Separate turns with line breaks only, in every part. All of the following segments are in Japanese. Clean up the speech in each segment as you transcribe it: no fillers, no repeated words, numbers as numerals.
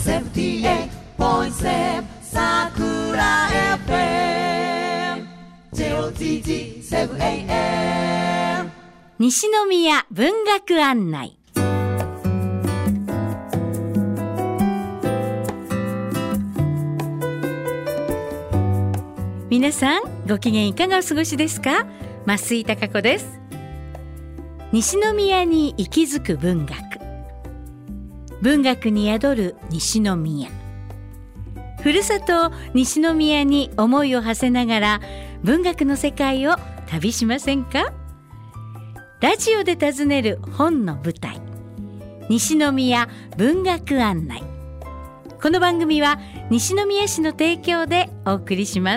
78.7 Sakura FM JOTT 7am
西宮文学案内。皆さんご機嫌いかがお過ごしですか？増井貴子です。西宮に息づく文学、文学に宿る西宮、ふるさと西宮に思いを馳せながら文学の世界を旅しませんか？ラジオで訪ねる本の舞台、西宮文学案内。この番組は西宮市の提供でお送りします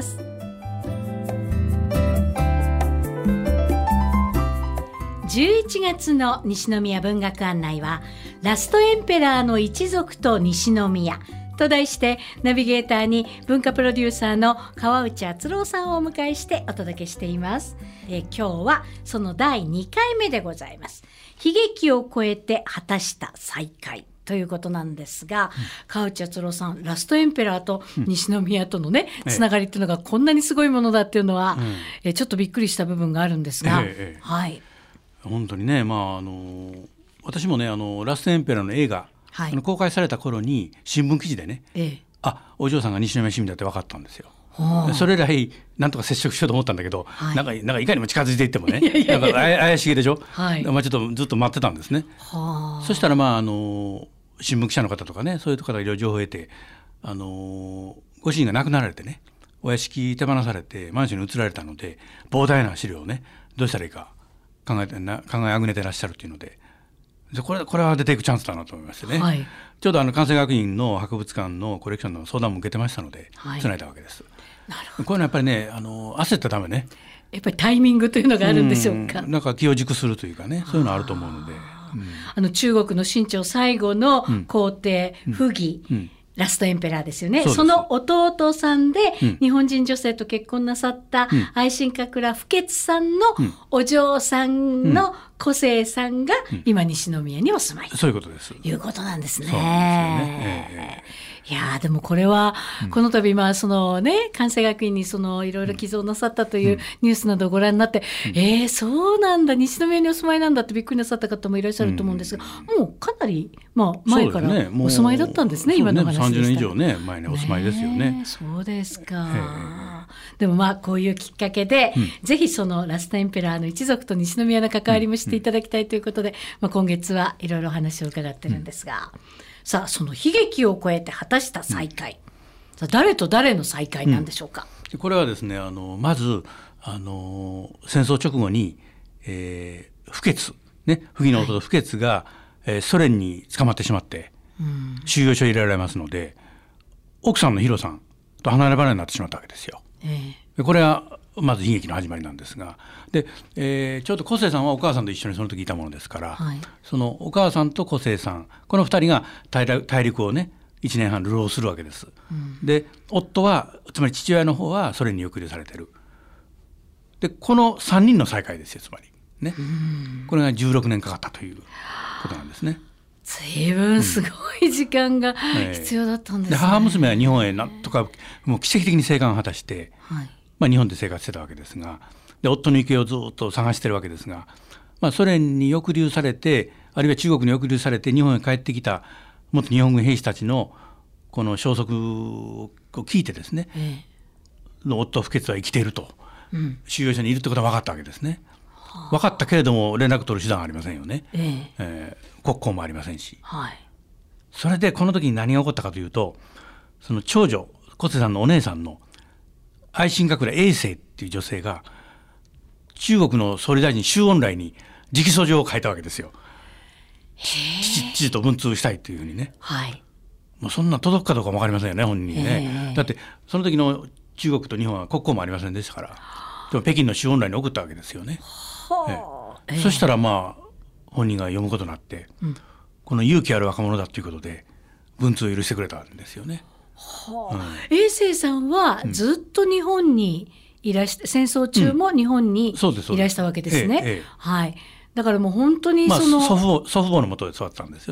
。11月の西宮文学案内は、ラストエンペラーの一族と西宮と題して、ナビゲーターに文化プロデューサーの川内敦郎さんをお迎えしてお届けしています。今日はその第2回目でございます。悲劇を超えて果たした再会ということなんですが、川内敦郎さん、ラストエンペラーと西宮とのね、つながりっていうのがこんなにすごいものだっていうのは、ちょっとびっくりした部分があるんですが、はい。
本当にね、私もねラストエンペラーの映画、公開された頃に新聞記事でね、お嬢さんが西宮市民だって分かったんですよ。それ以来なんとか接触しようと思ったんだけど、なんかいかにも近づいていってもねなんか怪しげでしょ、ちょっとずっと待ってたんですね。そしたら新聞記者の方とかね、そういう方がいろいろ情報を得て、ご主人が亡くなられてね、お屋敷手放されてマンションに移られたので、膨大な資料をねどうしたらいいか考えあぐねてらっしゃるというので、これは出ていくチャンスだなと思いましてね、ちょうど関西学院の博物館のコレクションの相談も受けてましたので、つないだわけです。
なるほど。
こういうのはやっぱりね焦ったためね、
やっぱりタイミングというのがあるんでしょうか。
なんか気を軸するというかね、そういうのあると思うので、
中国の清朝最後の皇帝、溥儀、ラストエンペラーですよね。その弟さんで、日本人女性と結婚なさった愛新覚羅不潔さんのお嬢さんの小生さんが今西宮にお住まい、
そういうことです。
いうことなんですね。
そうなんですよね。
いやでもこれは、この度そのね、関西学院にいろいろ寄贈なさったというニュースなどをご覧になって、そうなんだ、西宮にお住まいなんだってびっくりなさった方もいらっしゃると思うんですが、もうかなり、前からお住まいだったんですね、今の話でしたら。
30年以上ね前にお住まいですよね。
そうですか。でもこういうきっかけで、ぜひそのラストエンペラーの一族と西宮の関わりもしていただきたいということで、今月はいろいろ話を伺ってるんですが、さあその悲劇を超えて果たした再会、誰と誰の再会なんでしょうか。
これはですねまず戦争直後に、不潔ね、溥儀の弟不潔が、ソ連に捕まってしまって、収容所に入れられますので、奥さんのヒロさんと離れ離れになってしまったわけですよ。これはまず悲劇の始まりなんですが、で、ちょうど小生さんはお母さんと一緒にその時いたものですから、そのお母さんと小生さん、この2人が大陸をね1年半流浪するわけです。で夫は、つまり父親の方はソ連に抑留されてる。でこの3人の再会ですよ、つまりね。これが16年かかったということなんですね。
随分すごい時間が必要だったんですね。
で母娘は日本へなんとかもう奇跡的に生還を果たして、日本で生活してたわけですが、で夫の行方をずっと探してるわけですが、ソ連に抑留されて、あるいは中国に抑留されて日本へ帰ってきた元日本軍兵士たちのこの消息を聞いてですね、夫不潔は生きていると、収容所にいるってことは分かったわけですね。分かったけれども連絡取る手段はありませんよね。国交もありませんし、それでこの時に何が起こったかというと、その長女小瀬さんのお姉さんの愛新覚羅永世っていう女性が中国の総理大臣周恩来に直訴状を書いたわけですよ。父と文通したいというふうにね。もうそんな届くかどうかも分かりませんよね、本人にね。だってその時の中国と日本は国交もありませんでしたから、でも北京の周恩来に送ったわけですよね。そしたら本人が読むことになって、この勇気ある若者だということで文通を許してくれたんですよね。
永世さんはずっと日本にいらして、戦争中も日本にいらしたわけですね。だからもう本当に
祖父母のもとで育ったんですよね。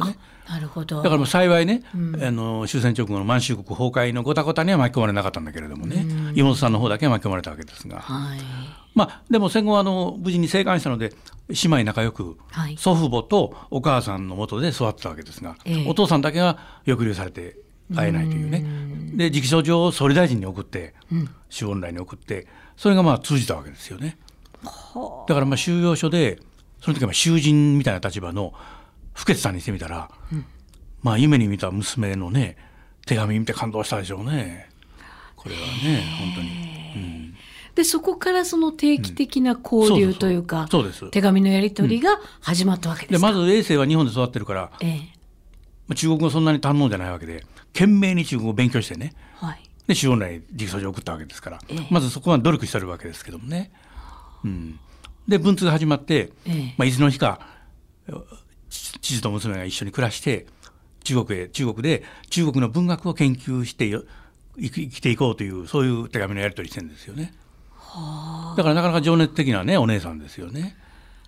なるほど。
だからもう幸いね、終戦直後の満州国崩壊のごたごたには巻き込まれなかったんだけれどもね、妹さんの方だけは巻き込まれたわけですが、でも戦後は無事に生還したので姉妹仲良く、祖父母とお母さんの下で育ってたわけですが、お父さんだけが抑留されて会えないというね。で直訴状を総理大臣に送って、周恩来に送って、それが通じたわけですよね。だから収容所でその時は囚人みたいな立場の福家さんにしてみたら、夢に見た娘のね手紙見て感動したでしょうね。これはね本当に。
でそこからその定期的な交流というか、手紙のやり取りが始まったわけですか。
でまず衛生は日本で育ってるから、中国語そんなに堪能じゃないわけで懸命に中国語を勉強してね、で周恩来に直訴状を送ったわけですから、まずそこは努力してるわけですけどもね。で文通が始まって、いつの日か父と娘が一緒に暮らして中国で中国の文学を研究して生きていこうという、そういう手紙のやり取りしてるんですよね。だからなかなか情熱的なねお姉さんですよね。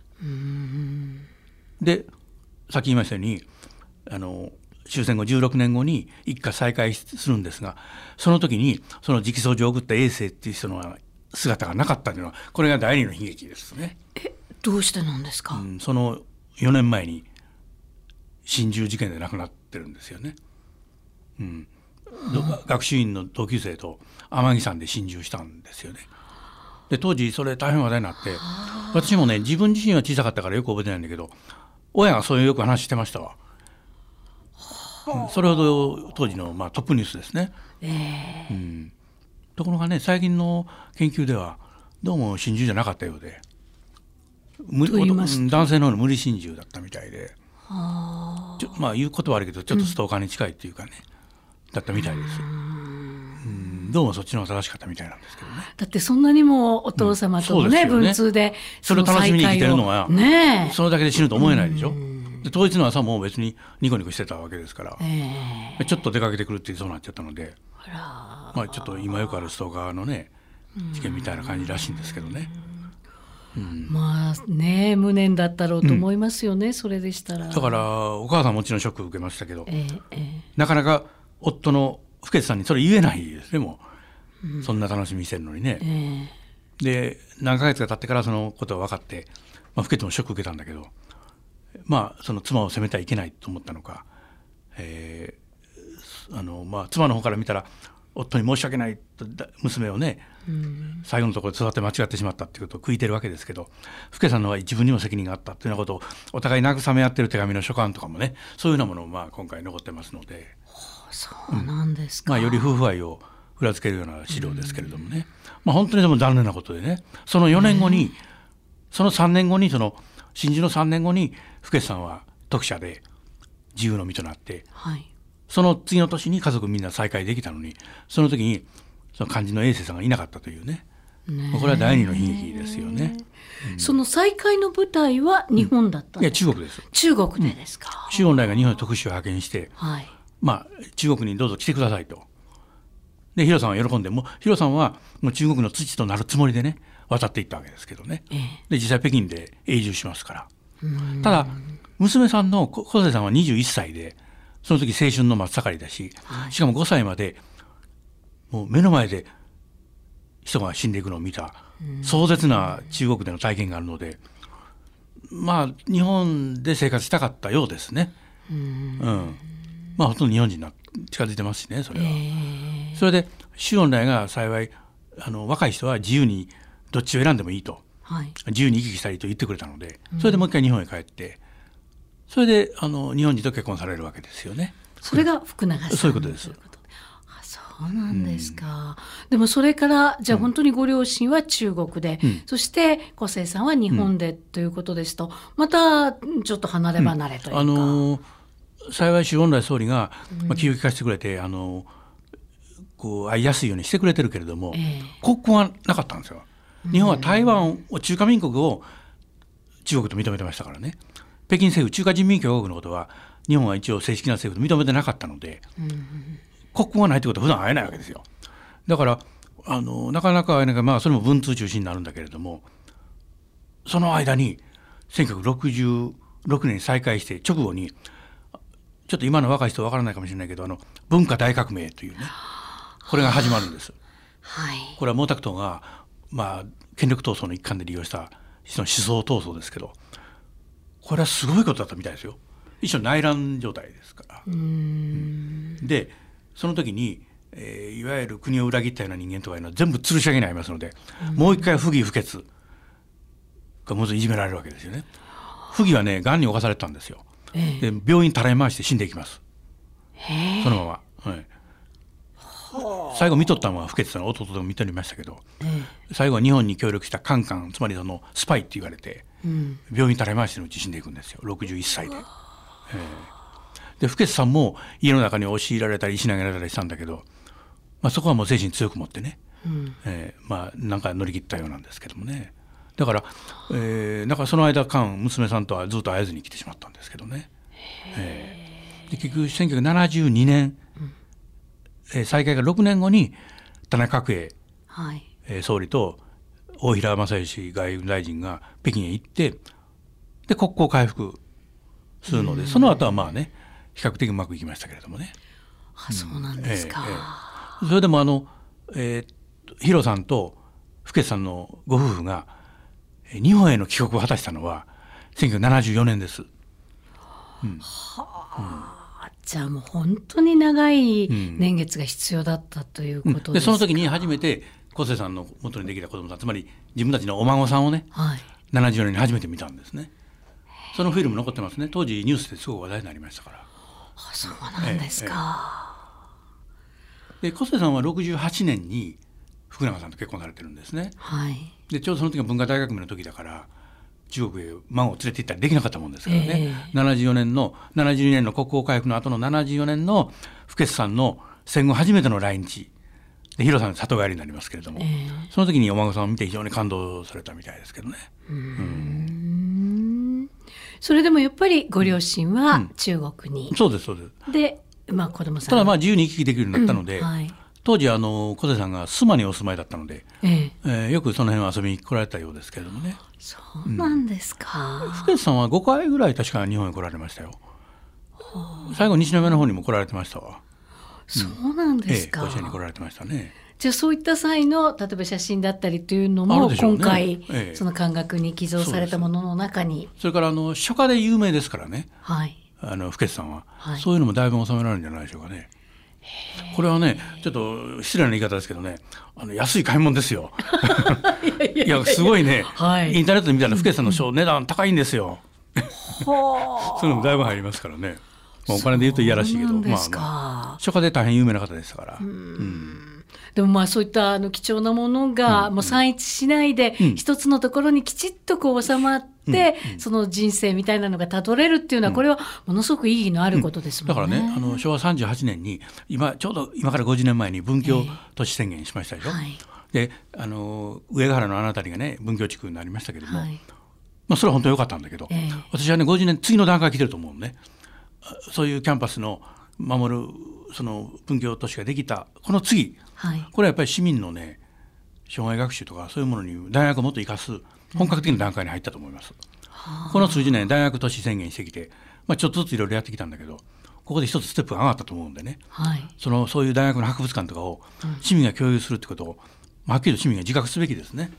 でさっき言いましたように終戦後16年後に一家再会するんですが、その時にその直訴状を送った衛生っていう人の姿がなかったというのは、これが第二の悲劇ですね。
どうしてなんですか。
その4年前に心中事件で亡くなってるんですよね。学習院の同級生と天城山で心中したんですよね。で当時それ大変話題になって、私もね自分自身は小さかったからよく覚えてないんだけど、親がそういうよく話してましたわ。それほど当時のトップニュースですね。ところがね最近の研究ではどうも心中じゃなかったようで、男性の方の無理心中だったみたいで、言うことは悪いけどちょっとストーカーに近いっていうかね、だったみたいです。どうもそっちの方が正しかったみたいなんですけどね。
だってそんなにもお父様とのね、文通で
それを楽しみに生きてるのは、それだけで死ぬと思えないでしょ。で当日の朝も別にニコニコしてたわけですから、ちょっと出かけてくるってそうなっちゃったので、ちょっと今よくあるストーカーのね事件みたいな感じらしいんですけどね。
無念だったろうと思いますよね、それでしたら。
だからお母さんもちろんショックを受けましたけど、なかなか夫の福家さんにそれ言えないですね。もうそんな楽しみにしてるのにね。で何ヶ月か経ってからそのことが分かって、福家もショックを受けたんだけど、その妻を責めてはいけないと思ったのか、妻の方から見たら夫に申し訳ないと娘をね、最後のところで育て間違ってしまったっていうことを悔いてるわけですけど、福家さんのは自分にも責任があったというようなことをお互い慰め合ってる手紙の書簡とかもね、そういうようなものを今回残ってますので、
そうなんですか。
より夫婦愛を裏付けるような資料ですけれどもね、本当にでも残念なことでね、その4年後に、その3年後に、その心中の3年後に福家さんは特赦で自由の身となって、その次の年に家族みんな再会できたのに、その時にその肝心の衛生さんがいなかったというね、これは第二の悲劇ですよね。
その再会の舞台は日本だったんですか。
いや中国です。
中国でですか。
周恩来が日本に特使を派遣して、中国にどうぞ来てくださいと。でヒロさんは喜んで、ヒロさんはもう中国の土となるつもりでね渡っていったわけですけどね。で実際北京で永住しますから。ただ娘さんの小瀬さんは21歳で、その時青春の真っ盛りだし、しかも5歳までもう目の前で人が死んでいくのを見た壮絶な中国での体験があるので、日本で生活したかったようですね。ほとんど日本人に近づいてますしね、それは。それで周恩来が幸い若い人は自由にどっちを選んでもいいと、自由に行き来したりと言ってくれたので、それでもう一回日本へ帰って、それで日本人と結婚されるわけですよね。
それが福永さん。
そういうことです。
そうなんですか。でもそれからじゃあ本当にご両親は中国で、そして小瀬さんは日本でということですと、またちょっと離れ離れというか、
幸い周恩来総理が気を利かせてくれて会いやすいようにしてくれてるけれども、国交はなかったんですよ。日本は台湾を中華民国を中国と認めてましたからね。北京政府中華人民共和国のことは日本は一応正式な政府と認めてなかったので、国交がないということは普段会えないわけですよ。だからなかなか会えないから、それも文通中心になるんだけれども、その間に1966年に再開して直後にちょっと今の若い人は分からないかもしれないけど文化大革命というねこれが始まるんです。
はい、
これは毛沢東が、権力闘争の一環で利用したその思想闘争ですけど、これはすごいことだったみたいですよ。一種内乱状態ですから。でその時に、いわゆる国を裏切ったような人間とかいうのは全部吊るし上げになりますので、もう一回不義不潔がもずいじめられるわけですよね。不義はね癌に侵されたんですよ。で病院たらい回して死んでいきます。そのまま、はい、最後見とったのは不潔さんの弟でも見とりましたけど、最後は日本に協力したカンカン、つまりスパイって言われて、病院たらい回してのうち死んでいくんですよ、61歳で。で不潔さんも家の中に押し入られたり石投げられたりしたんだけど、そこはもう精神強く持ってね、なんか乗り切ったようなんですけどもね。だから、その間間娘さんとはずっと会えずに来てしまったんですけどね。で結局1972年、再開が6年後に田中角栄、総理と大平正芳外務大臣が北京へ行ってで国交回復するので、その後は比較的うまくいきましたけれどもね。
そうなんですか。
それでもヒロさんとフケさんのご夫婦が日本への帰国を果たしたのは1974年です。
じゃあもう本当に長い年月が必要だったということですか。
でその時に初めて小瀬さんの元にできた子供さん、つまり自分たちのお孫さんをね、74年に初めて見たんですね。そのフィルム残ってますね。当時ニュースですごく話題になりましたから。
そうなんですか。
で小瀬さんは68年に福永さんと結婚されてるんですね。でちょうどその時が文化大革命の時だから中国へ孫を連れて行ったりできなかったもんですからね、72年の国交回復の後の74年のフケさんの戦後初めての来日で、ヒロさん里帰りになりますけれども、その時にお孫さんを見て非常に感動されたみたいですけどね。
それでもやっぱりご両親は中国に、
そうですそうです。
で、子供さん
ただ自由に行き来できるようになったので、当時小瀬さんが須磨にお住まいだったので、よくその辺を遊びに来られたようですけれどもね。
そうなんですか。
福さんは5回ぐらい確か日本へ来られましたよ。最後西宮の方にも来られてましたわ。
そうなんですか。
甲子園に来られてましたね。
じゃあそういった際の例えば写真だったりというのも、今回その漢学に寄贈されたものの中に、
それから書家で有名ですからね、福さんは、そういうのもだいぶ収められるんじゃないでしょうかね。これはねちょっと失礼な言い方ですけどね、安い買い物ですよ。いやすごいね、インターネットで見たら福さんの書値段高いんですよ。そういうのもだいぶ入りますからね。お金で言うといやらしいけど、書家で大変有名な方でしたから。
でもそういった貴重なものがもう散逸しないで一つのところにきちっと収まって、その人生みたいなのがたどれるっていうのは、これはものすごく意義のあることですもんね。
だからね、昭和38年にちょうど今から50年前に文教都市宣言しましたでしょ。で上ヶ原のあの辺りがね文教地区になりましたけども、それは本当に良かったんだけど、私はね50年次の段階来てると思うね。そういうキャンパスの守るその文教都市ができたこの次、これはやっぱり市民のね障害学習とかそういうものに大学をもっと生かす本格的な段階に入ったと思います。この数十年大学都市宣言してきて、ちょっとずついろいろやってきたんだけど、ここで一つステップが上がったと思うんでね、そういう大学の博物館とかを市民が共有するってことを、はっきりと市民が自覚すべきですね。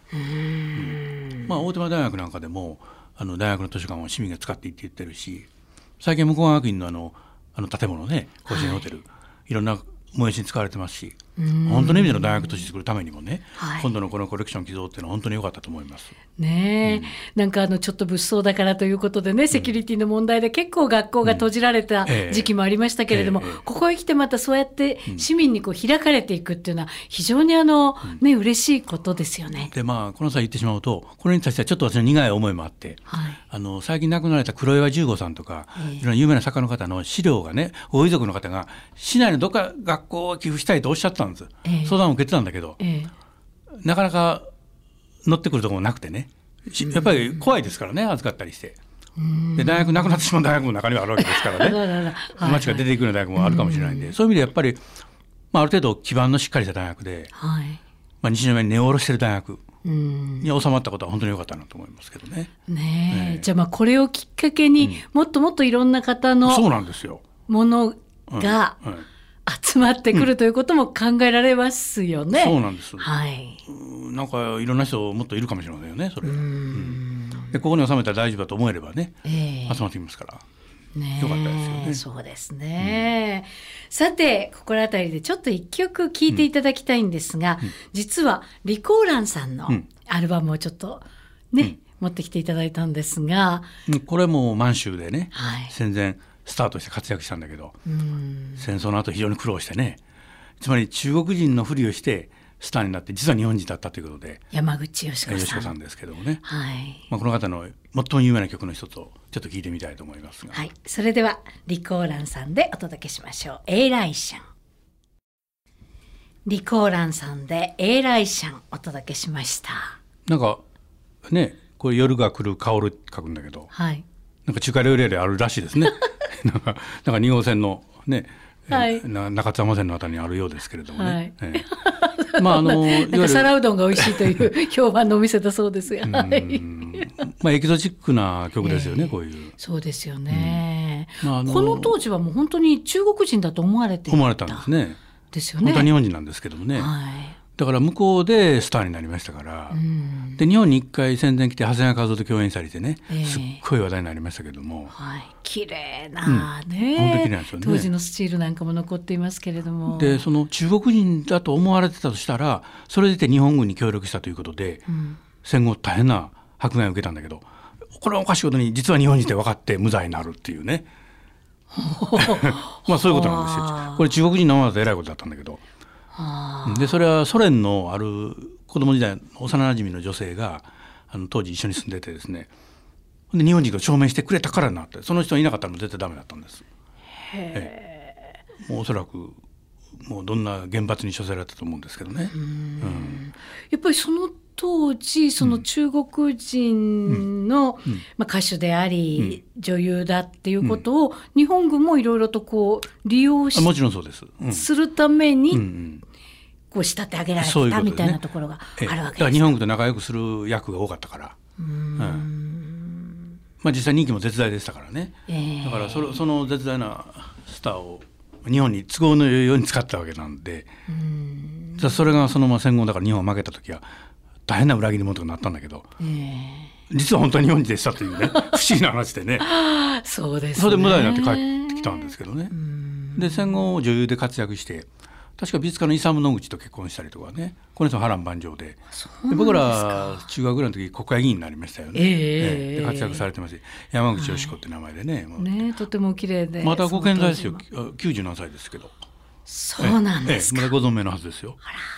大手前大学なんかでも大学の図書館を市民が使っていって言ってるし、最近向川学院の建物ね、甲子園ホテル、いろんな催しに使われてますし、本当の意味での大学都市作るためにもね、今度のこのコレクション寄贈っていうのは本当に良かったと思いますね。
なんかちょっと物騒だからということでね、セキュリティの問題で結構学校が閉じられた時期もありましたけれども、ここへ来てまたそうやって市民に開かれていくっていうのは非常に嬉しいことですよね。
でこの際言ってしまうと、これに対してはちょっと私の苦い思いもあって、最近亡くなられた黒岩十五さんとか、いろんな有名な作家の方の資料がね、ご遺族の方が市内のどっか学校を寄付したいとおっしゃったんです。相談を受けてたんだけど、なかなか乗ってくるところもなくてね、やっぱり怖いですからね、預かったりして。で大学なくなってしまう大学も中にはあるわけですからね町が出ていくような大学もあるかもしれないんで、そういう意味でやっぱり、ある程度基盤のしっかりした大学で、西宮に根を下ろしている大学に収まったことは本当に良かったなと思いますけどね。
ねえ、じゃあこれをきっかけに、もっともっといろんな方の
そうなんですよ。
ものが集まってくるということも考えられますよね。
そうなんです、
はい、
なんかいろんな人もっといるかもしれませんよね、それ。でここに収めたら大丈夫だと思えればね、集まってきますから。
ね、
よかったですよね。
そうですね、さてここら辺りでちょっと一曲聴いていただきたいんですが、実はリコーランさんのアルバムをちょっとね、持ってきていただいたんですが、
これも満州でね、戦前スタートして活躍したんだけど、戦争の後非常に苦労してね、つまり中国人のふりをしてスターになって実は日本人だったということで、
山口淑子さん
ですけどもね、
こ
の方の最も有名な曲の一つをちょっと聞いてみたいと思いますが、
それではリコーランさんでお届けしましょう。エーライシャン。リコーランさんでエーライシャンお届けしました。
なんかね、これ夜が来る香る書くんだけど、なんか中華料理屋であるらしいですね。なんか2号線のね、中津山線のあたりにあるようですけれどもね。
なんか皿うどんが美味しいという評判のお店だそうですが、
エキゾチックな曲ですよね、こういう。
そうですよね。この当時はもう本当に中国人だと思われていた。
思われたんですね。
ですよね。
本当は日本人なんですけどもね。だから向こうでスターになりましたから、で日本に一回戦前来て長谷川一夫と共演されてね、すっごい話題になりましたけども、
綺麗なね、
本当に綺麗なんですよね。
当時のスチールなんかも残っていますけれども、
でその中国人だと思われてたとしたら、それで日本軍に協力したということで、戦後大変な迫害を受けたんだけど、これはおかしいことに実は日本人って分かって無罪になるっていうねそういうことなんですよ。これ中国人のままだと偉いことだったんだけど、でそれはソ連のある子供時代の幼なじみの女性が当時一緒に住んでてですね、で日本人と証明してくれたからになって、その人がいなかったら絶対ダメだったんです。もうおそらくもうどんな厳罰に処せられたと思うんですけどね。
やっぱりその当時その中国人の歌手であり女優だっていうことを日本軍もいろいろとこう利用し
もちろんそうです、
するためにこう仕立て上げられたみたいなところがあるわけです。
だから日本軍と仲良くする役が多かったから、実際人気も絶大でしたからね。だからその絶大なスターを日本に都合のように使ったわけなんで、それがそのまま戦後だから日本が負けた時は大変な裏切り者となったんだけど、実は本当に日本人でしたというね不思議な話でね
そうですね。
それで無駄になって帰ってきたんですけどね。で戦後女優で活躍して、確か美術家のイサム・ノグチと結婚したりとかね、この人波乱万丈で、僕ら中学ぐらいの時国会議員になりましたよね。で活躍されてますし、山口淑子って名前でね、
とても綺麗で、
またご健在ですよ。90何歳ですけど。
そうなんですか。
まだご存命のはずですよ。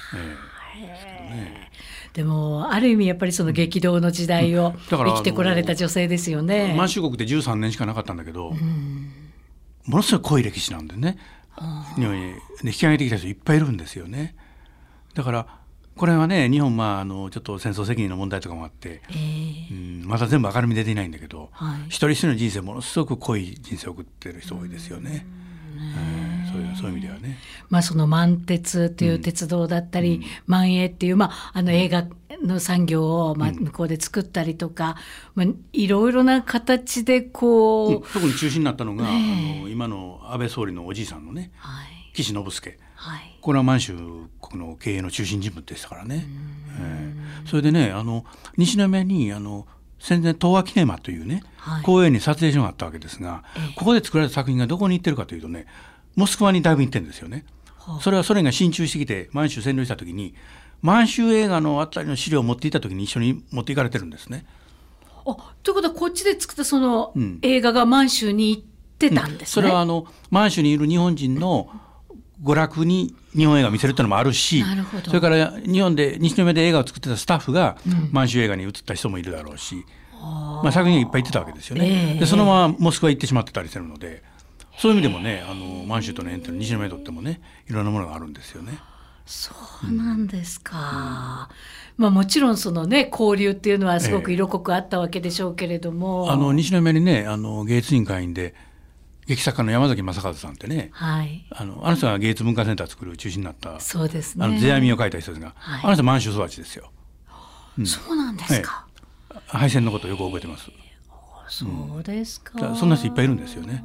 でもある意味やっぱりその激動の時代を生きてこられた女性ですよね。
満州国で13年しかなかったんだけど、ものすごい濃い歴史なんでね、日本に引き上げてきた人いっぱいいるんですよね。だからこれはね、日本ちょっと戦争責任の問題とかもあって、まだ全部明るみ出ていないんだけど、一人一人の人生ものすごく濃い人生を送ってる人多いですよね。そういう意味ではね、
その満鉄という鉄道だったり、満栄っていう映画の産業を向こうで作ったりとか、いろいろな形でこう、
特に中心になったのが今の安倍総理のおじいさんのね、岸信介、これは満州国の経営の中心人物でしたからね。それでね、西宮に戦前東和キネマというね、公園に撮影所があったわけですが、ここで作られた作品がどこに行ってるかというとね、モスクワにだいぶ行ってるんですよね。それはソ連が進駐してきて満州占領した時に、満州映画のあたりの資料を持っていた時に一緒に持っていかれてるんですね。
ということはこっちで作ったその映画が満州に行ってたんですね。
それは満州にいる日本人の娯楽に日本映画を見せるっていうのもあるし、それから日本で西宮で映画を作ってたスタッフが満州映画に移った人もいるだろうし、作品がいっぱい行ってたわけですよね。でそのままモスクワ行ってしまってたりするので、そういう意味でもね、満州との縁というのは西宮にとってもね、いろんなものがあるんですよね。
そうなんですか。もちろんそのね、交流っていうのはすごく色濃くあったわけでしょうけれども、
西宮にね、芸術委員会員で劇作家の山崎正和さんってね、あの人が芸術文化センター作る中心になった、
そうですね、
世阿弥を書いた人ですが、あの人満州育ちですよ。
そうなんですか。
敗戦のことをよく覚えてます。
そうですか。
そんな人いっぱいいるんですよね。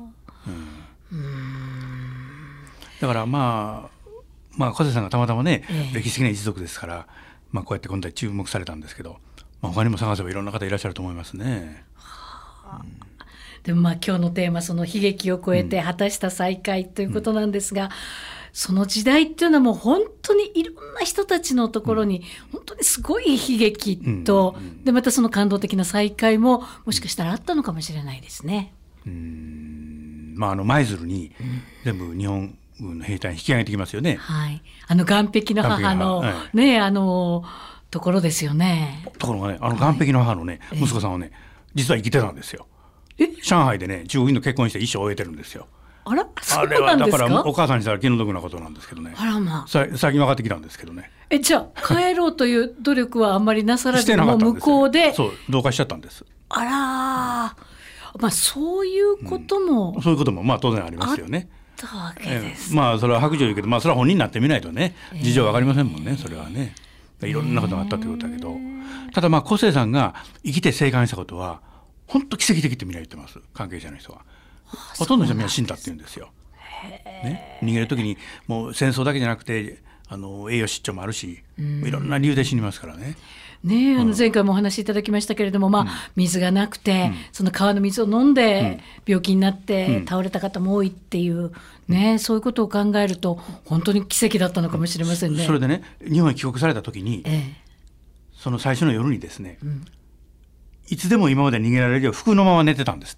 だからまあ小瀬さんがたまたまね、歴史的な一族ですから、こうやって今回注目されたんですけど、他にも探せばいろんな方いらっしゃると思いますね。
でも今日のテーマ、その悲劇を超えて果たした再会ということなんですが、その時代っていうのはもう本当にいろんな人たちのところに本当にすごい悲劇と、でまたその感動的な再会ももしかしたらあったのかもしれないですね。
舞鶴に全部日本軍の兵隊に引き上げてきますよね。
岸壁の母のところですよね。
ところがね、岸壁の母のね、息子さんはね、実は生きてたんですよ。上海でね、中国人と結婚して一生終えてるんですよ。
あら、そうなんですか。
あれはだからお母さんにしたら気の毒なことなんですけどね。最近分かってきたんですけどね。
じゃあ帰ろうという努力はあんまりなさらずに、もう向こうで
同化しちゃったんです。
そういうことも、
そういうことも当然ありますよね。
あったわけです。
それは白状言うけど、それは本人になってみないとね、事情わかりませんもんね。それはね、いろんなことがあったということだけど、ただ小瀬さんが生きて生還したことは本当奇跡的ってみんな言ってます。関係者の人はほとんどの人はみんな死んだって言うんですよ。逃げる時にもう戦争だけじゃなくて栄養失調もあるし、いろんな理由で死にますからね。
前回もお話しいただきましたけれども、水がなくて、その川の水を飲んで病気になって倒れた方も多いっていう、そういうことを考えると本当に奇跡だったのかもしれませんね。
それでね、日本に帰国された時に、その最初の夜にですね、いつでも今まで逃げられるよう服のまま寝てたんですって。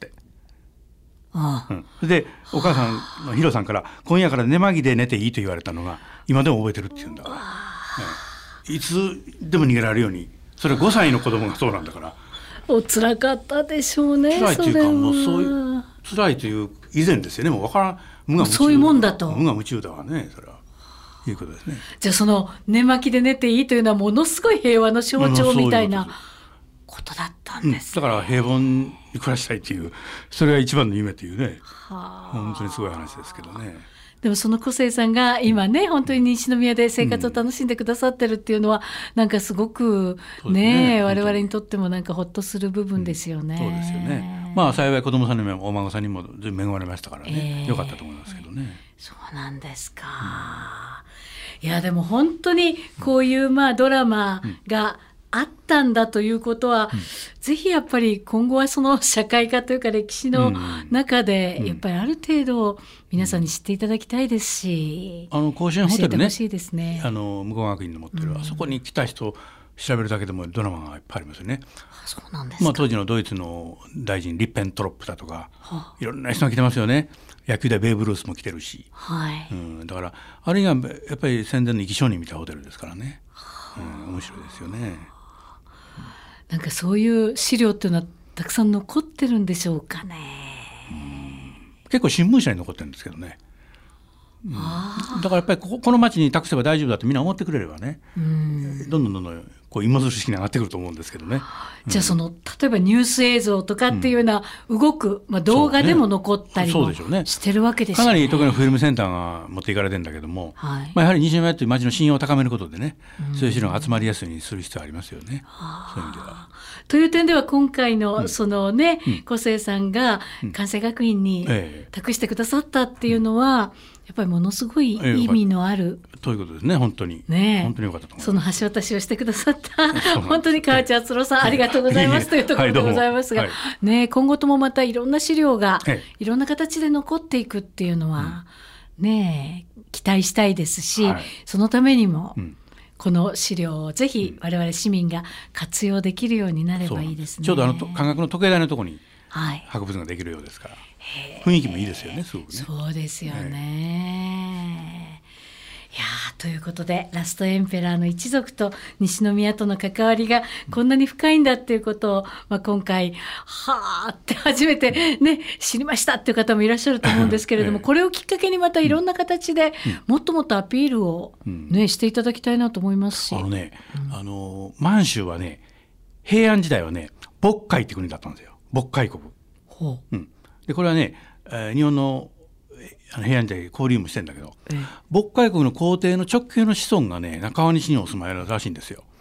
でお母さんのヒロさんから今夜から寝間着で寝ていいと言われたのが今でも覚えてるっていうんだから、いつでも逃げられるように。それ5歳の子供がそうなんだから、
お辛かったでしょうね。
辛いというか、もうそういう辛いという以前ですよね。もう分からん、無我夢中、
そういうもんだと。
無我夢中だわね。それはいうことですね。
じゃあその寝巻きで寝ていいというのはものすごい平和の象徴みたいなことだったんです、
だから平凡に暮らしたいという、それが一番の夢というね、本当にすごい話ですけどね。
でもその小瀬さんが今ね、本当に西宮で生活を楽しんでくださってるっていうのは、なんかすごくね、我々にとってもなんかほっとする部分ですよね。
そうですよね。幸い子供さんにもお孫さんにも恵まれましたからね、よかったと思いますけどね。
そうなんですか。いやでも本当にこういうドラマがあったんだということは、ぜひやっぱり今後はその社会科というか歴史の中でやっぱりある程度皆さんに知っていただきたいですし、
甲子園ホテルね、
教えてほしいですね。
向こう学院の持ってる、あそこに来た人を調べるだけでもドラマがいっぱいありますよね。
そうなんですか。
当時のドイツの大臣リッペントロップだとか、いろんな人が来てますよね。野球ではベーブ・ルースも来てるし、だからあるいはやっぱり戦前の生き証人みたいなホテルですからね、面白いですよね。
なんかそういう資料っていうのはたくさん残ってるんでしょうかね。
結構新聞社に残ってるんですけどね。だからやっぱりこの町に託せば大丈夫だとみんな思ってくれればね、どんどん芋づる式に上がってくると思うんですけどね。じ
ゃあ例えばニュース映像とかっていうような動く、動画でも残ったりもしてるわけですよね。
かなり特にフィルムセンターが持っていかれてるんだけども、やはり西宮という町の信用を高めることでね、そういう資料が集まりやすいようにする必要ありますよね。そういう意味では。
という点では今回のそのね、小瀬さんが関西学院に託してくださったっていうのは、やっぱりものすごい意味のある、
ということですね。本当に本当に良かったと思います。
その橋渡しをしてくださった本当に河内敦郎さん、ありがとうございますというところでございますが、今後ともまたいろんな資料がいろんな形で残っていくっていうのは期待したいですし、そのためにもこの資料をぜひ我々市民が活用できるようになればいいですね。
ちょうど科学の時計台のところに博物館ができるようですから、雰囲気もいいですよね。すごくね。
そうですよね。いやということで、ラストエンペラーの一族と西宮との関わりがこんなに深いんだっていうことを、今回はーって初めてね知りましたっていう方もいらっしゃると思うんですけれども、これをきっかけにまたいろんな形でもっともっとアピールを、していただきたいなと思いますし、
満州はね、平安時代はね、渤海って国だったんですよ。渤海国。でこれはね、日本の平安時代交流もしてんだけど、渤海国の皇帝の直系の子孫がね、中川西にお住まいらしいんですよ。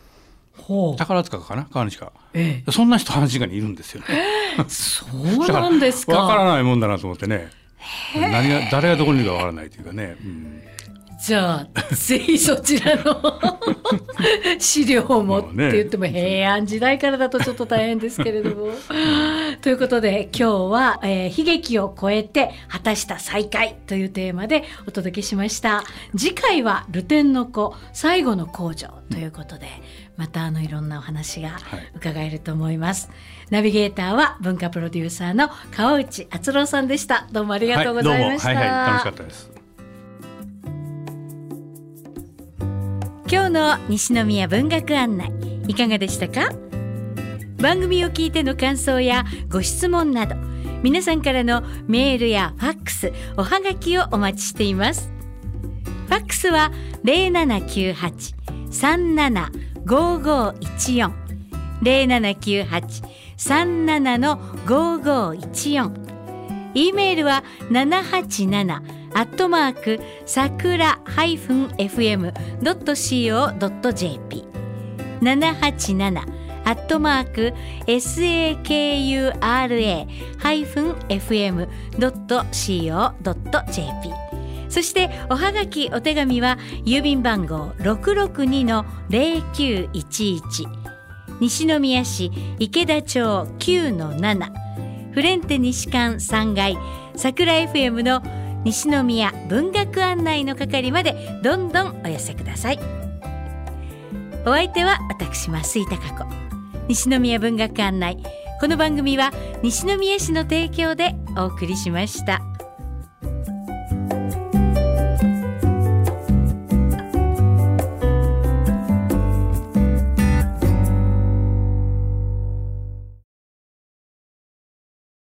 宝塚かな、川西か、そんな人阪神にいるんですよね。
そうなんですか。
わからないもんだなと思ってね、誰がどこにいるかわからないというかね、
じゃあぜひそちらの資料もって言っても平安時代からだとちょっと大変ですけれどもということで今日は、悲劇を超えて果たした再会というテーマでお届けしました。次回は流天の子最後の工場ということで、またいろんなお話が伺えると思います。ナビゲーターは文化プロデューサーの川内敦郎さんでした。どうもありがとうございました。
どうも、楽しかったです。
今日の西宮文学案内いかがでしたか？番組を聞いての感想やご質問など、皆さんからのメールやファックス、おはがきをお待ちしています。ファックスは 0798-375514 0798-37-5514、 E メールは787@sakura-fm.co.jp 787-sakura-fm.co.jp。 そしておはがきお手紙は郵便番号 662-0911 西宮市池田町 9-7 フレンテ西館3階桜 FM の西宮文学案内の係までどんどんお寄せください。お相手は私増井貴子。西宮文学案内、この番組は西宮市の提供でお送りしました。